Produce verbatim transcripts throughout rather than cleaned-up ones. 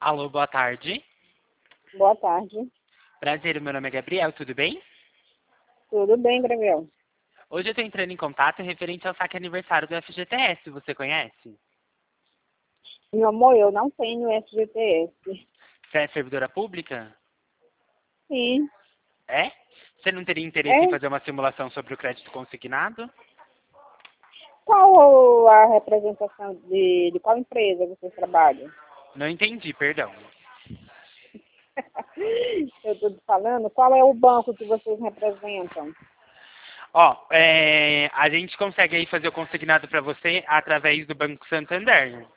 Alô, boa tarde. Boa tarde. Prazer, meu nome é Gabriel, tudo bem? Tudo bem, Gabriel? Hoje eu estou entrando em contato referente ao saque aniversário do F G T S, você conhece? Meu amor, eu não tenho F G T S. Você é servidora pública? Sim. É? Você não teria interesse em É? fazer uma simulação sobre o crédito consignado? Qual a representação de, de qual empresa vocês trabalham? Não entendi, perdão. Eu estou te falando, qual é o banco que vocês representam? Ó, é, a gente consegue aí fazer o consignado para você através do Banco Santander.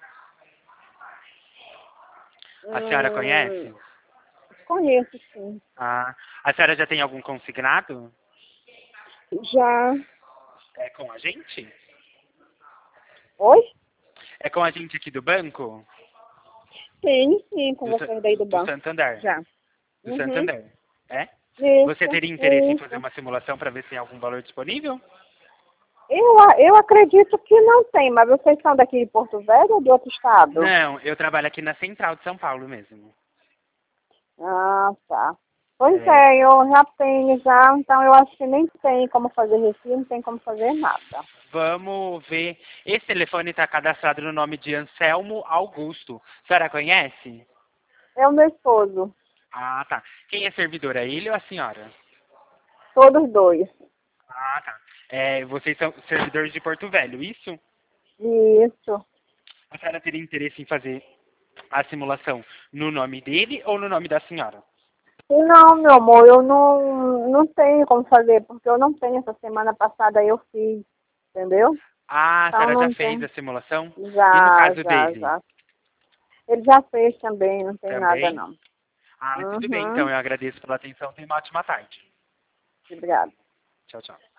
A senhora Hum, conhece? conheço, sim. Ah, a senhora já tem algum consignado? Já. É com a gente? Oi? É com a gente aqui do banco? Sim, sim, com Do, Sa- vocês daí do do banco. Santander. Já. Do Uhum. Santander. É? Você Isso, teria interesse em fazer isso. uma simulação para ver se tem algum valor disponível? Eu, a- eu acredito que não tem, mas vocês são daqui de Porto Velho ou de outro estado? Não, eu trabalho aqui na Central de São Paulo mesmo. Ah, tá. Pois É, é, eu já tenho já, então eu acho que nem tem como fazer recibo, não tem como fazer nada. vamos ver. Esse telefone está cadastrado no nome de Anselmo Augusto. A senhora conhece? É o meu esposo, Ah, tá. Quem é servidor? É ele ou a senhora? todos dois. Ah, tá. É, vocês são servidores de Porto Velho, isso? Isso. A senhora teria interesse em fazer a simulação no nome dele ou no nome da senhora? Não, meu amor, eu não, não tenho como fazer, porque eu não tenho. Essa semana passada eu fiz, entendeu? Ah, a Então senhora já não fez tem. a simulação? E no Já, caso já, dele? já. Ele já fez também, não tem nada Também? não. Ah, tudo bem, então. Uhum. Eu agradeço pela atenção. Tenha uma ótima tarde. Obrigada. Tchau, tchau.